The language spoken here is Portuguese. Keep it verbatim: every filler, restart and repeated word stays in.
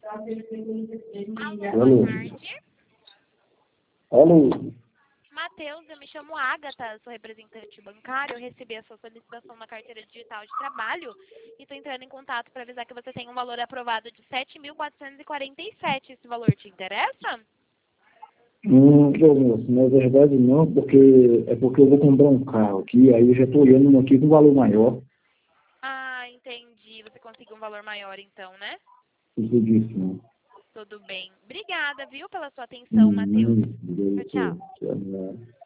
Alô, Alô. boa tarde. Alô. Matheus, eu me chamo Agatha, sou representante bancário. Eu recebi a sua solicitação na carteira digital de trabalho e estou entrando em contato para avisar que você tem um valor aprovado de sete mil quatrocentos e quarenta e sete. Esse valor te interessa? Hum, ô, moço, na verdade não, porque é porque eu vou comprar um carro aqui, aí eu já estou olhando um aqui com valor maior. Ah, entendi. Você conseguiu um valor maior então, né? Isso disse, não. Tudo bem. Obrigada, viu, pela sua atenção, Matheus. Hum, Tchau, tchau. hum,